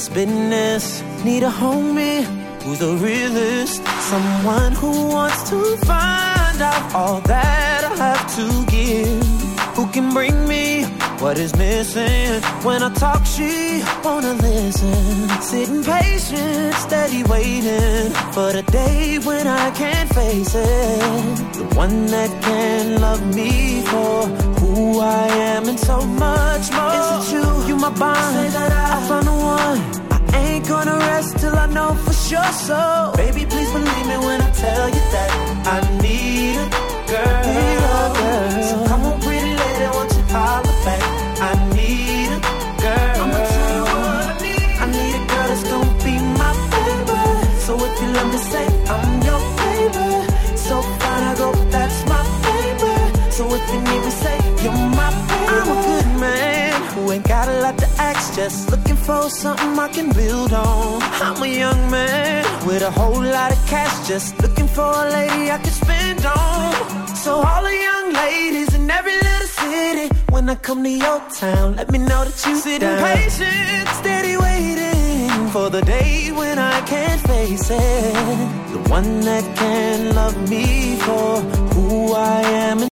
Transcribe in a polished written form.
this business. Need a homie who's the realest, someone who wants to find out all that I have to give, who can bring me what is missing. When I talk, she wanna listen. Sitting patient, steady waiting for the day when I can't face it. The one that can love me for who I am and so much more. Is it you my bond? Say that I found the one. I ain't gonna rest till I know for sure. So baby, please believe me when I tell you that I need a girl. So come on, pretty lady, won't you holler back? I need a girl. I'ma tell you what I need. I need a girl that's gonna be my baby. So if you love me, say I'm your baby. So fine, I go, that's my baby. So if you need me, say you're my baby. I'm a good man who ain't got a lot to ask, just looking for something I can build on. I'm a young man with a whole lot of cash, just looking for a lady I can spend on. So all the young ladies in every little city, when I come to your town, let me know that you sitting patient, steady waiting for the day when I can't face it. The one that can love me for who I am.